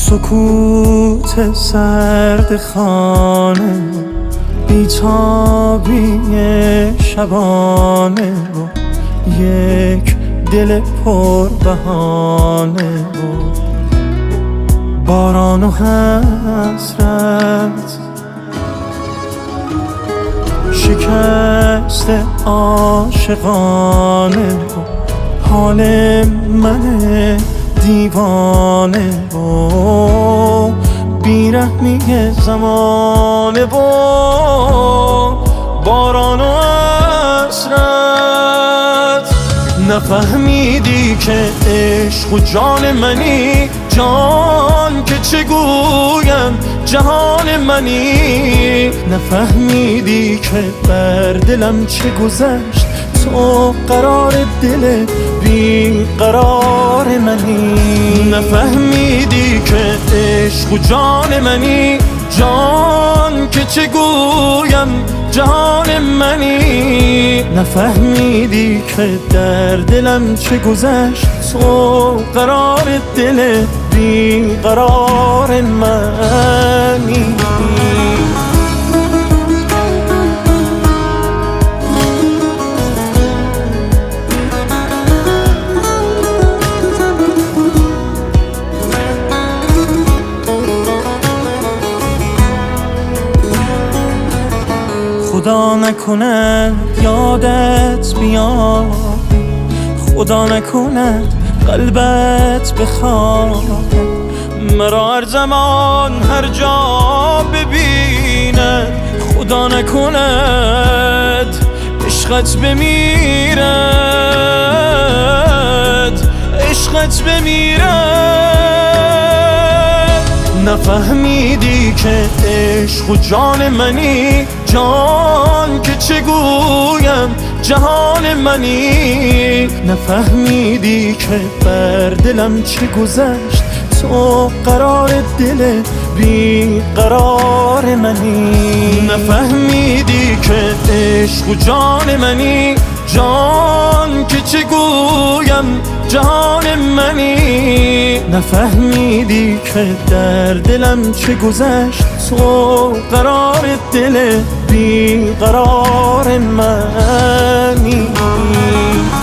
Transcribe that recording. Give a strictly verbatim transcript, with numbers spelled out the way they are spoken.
سکوت سرد خانه، بیتابی شبانه و یک دل پر بهانه و باران و حسرت، شکست عاشقانه و حال من دیوانه و بیرحمی زمانه و باران و حسرت. نفهمیدی که عشق و جان منی، جان که چه گویم جهان منی. نفهمیدی که بر دلم چه گذشت، تو قرار دل بی قرار منی. نفهمیدی که عشق و جان منی، جان که چه گویم جهان منی. نفهمیدی که در دلم چه گذشت، تو قرار دل بی قرار منی. خدا نکند یادت بیاد، خدا نکند قلبت بخواد، مرا هر زمان هر جا ببیند. خدا نکند عشقت بمیرد، عشقت بمیرد. نفهمیدی که عشق و جان منی، جان که چه گویم جهان منی. نفهمیدی که بر دلم چه گذشت، تو قرار دل بی قرار منی. نفهمیدی که عشق و جان منی، جان که چه گویم جهان منی. نفهمیدی که در دلم چه گذشت، تو قرار دل بی قرار منی.